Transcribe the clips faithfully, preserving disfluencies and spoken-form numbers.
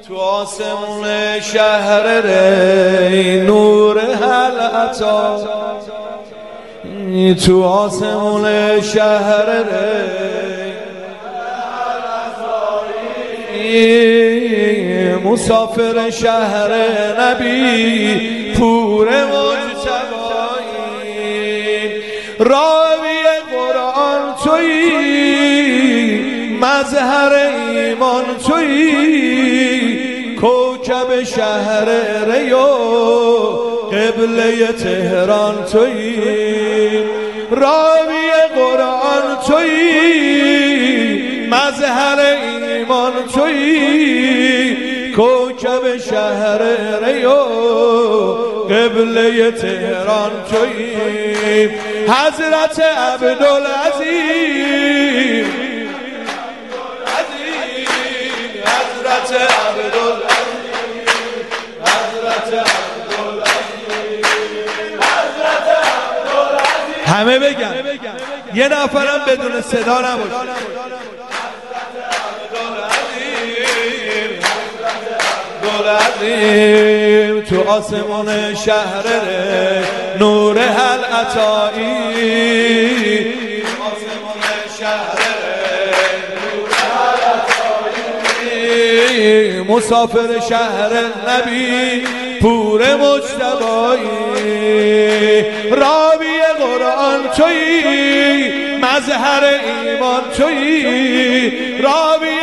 تو آسمون شهر ری نور هل عطا، تو آسمون شهر ری مسافر شهر نبی پور مجتبایی، راوی قرآن تویی مظهر ایمان تویی، کوکب شهر ریو قبله تهران تویی، راوی قرآن تویی مظهر ایمان تویی، کوکب شهر ریو قبله تهران تویی، حضرت عبدالعظیم حضرت عبدالعظیم حضرت عبدالعظیم حضرت عبدالعظیم همه بگن، یه نفرم بدون صدا نباشه. عبدالعظیم تو آسمان شهر ره نور هل عطایی، آسمان شهر ره نور هل عطایی، مسافر شهر نبی پور مجتبایی، راوی قرآن تویی مظهر ایمان تویی، راوی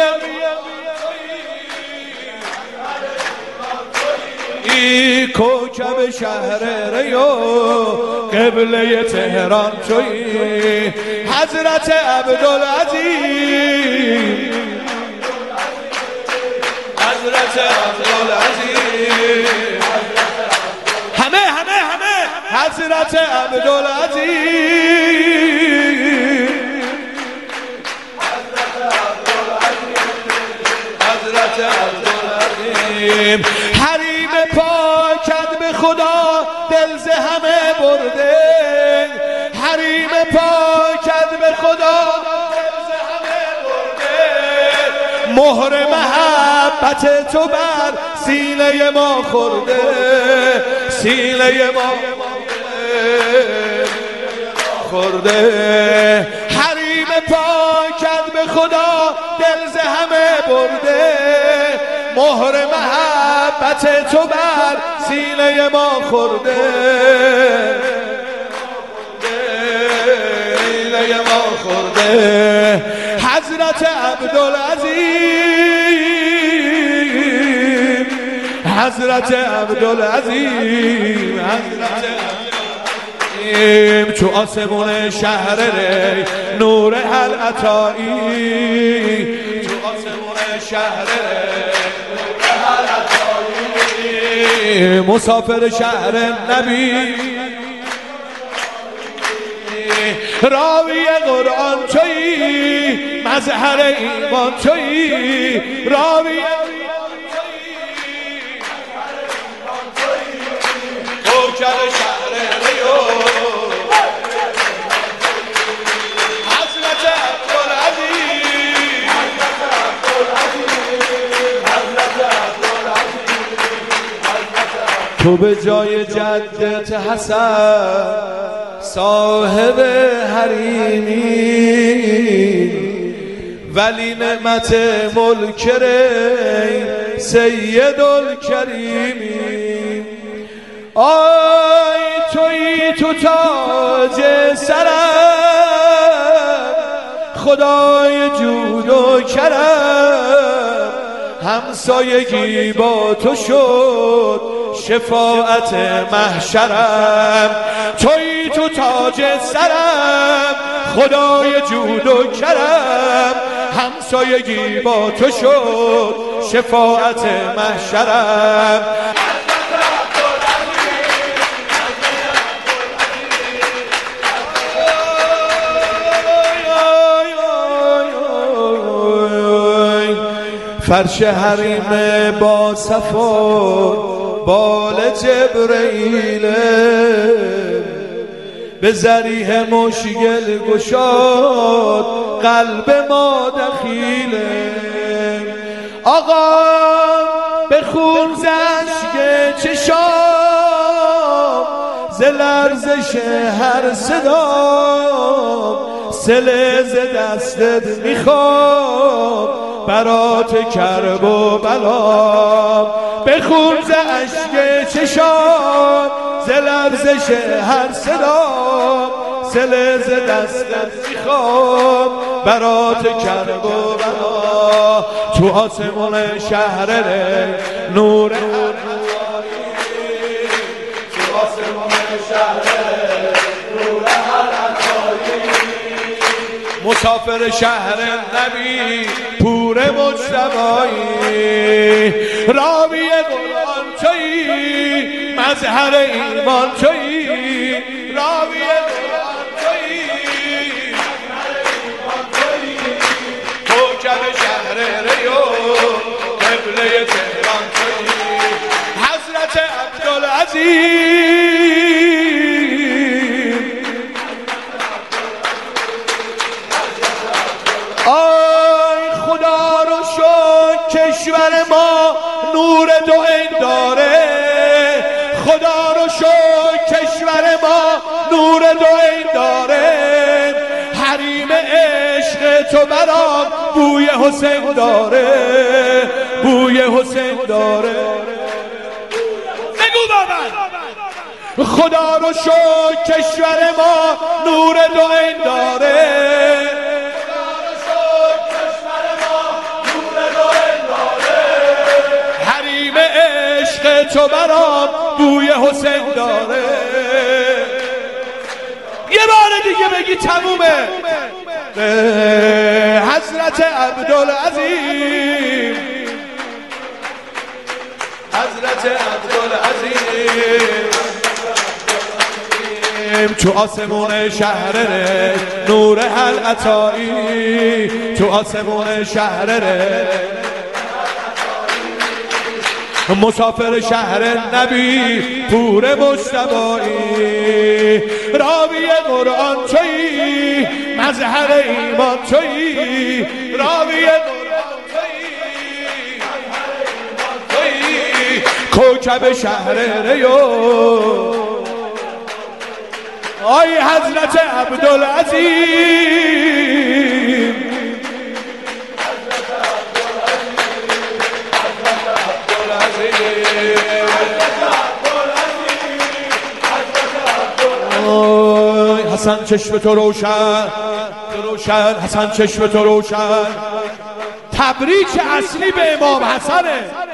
کوکب شهر ریو قبله تهران تویی، حضرت عبدالعظیم حضرت عبدالعظیم همه همه همه حضرت عبدالعظیم حضرت عبدالعظیم، حریم پاکت به خدا دل ز همه برده، حریم پاکت به خدا دل ز همه برده، مهر محبت تو بر سینه ما خورده، سینه ما خورده، حریم پاکت به خدا دل ز همه برده، مهر محبت تو بر سینه ما خورده، سینه ما خورده، حضرت عبدالعظیم حضرت عبدالعظیم حضرت عبدالعظیم تو آسمون شهر ری نور هل عطایی، تو آسمون شهر ری مسافر شهر نبی راوی قرآن تویی مظهر ایمان تویی، راوی کوکب شهر ریو حضرت عبدالعظیم تو به جای جدت حسن صاحب حریمی، ولی نعمت ملک ری سید الکریمی، آی تویی تو تاج سرم خدای جود و کرم، همسایگی با تو شد شفاعت محشرم، تویی تو تاج سرم خدای جود و کرم، همسایگی با تو شد شفاعت محشرم، فرش حریم با صفا بال جبرئیل، به ذریح مشکل گشاد قلب ما دخیله. آقا بخون زشک چشام ز لرزش هر صدام سله ز دستت میخوام برات کرب و بلام بخون ز اشک چشام ز لرزش هر صدام سله ز دستت میخوام برات کرب و بلا تو آسمون شهر نور مسافر شهر نبی پور مجتبایی راوی قرآن تویی مظهر ایمان تویی راوی قرآن تویی مظهر ایمان تویی کوکب شهر ریو قبله تهران تویی حضرت عبدالعزیز آی خدا رو شکر کشور ما نور دو عین داره خدا رو شکر کشور ما نور دو عین داره حریم عشق تو برام بوی حسین داره بوی حسین داره بگو بابا خدا رو شکر کشور ما نور دو عین داره تو برام بوی حسین داره یه بار دیگه بگی تمومه حضرت عبدالعظیم حضرت عبدالعظیم تو آسمون شهر نور حل عطایی تو آسمون شهر مسافر شهر نبی پور مجتبایی راوی قرآن تویی مظهر ایمان تویی راوی قرآن تویی مظهر ایمان تویی کوکب شهر ریو آی حضرت عبدالعظیم حسن چشم تو روشن روشن حسن چشم تو روشن تبریک اصلی به امام حسنه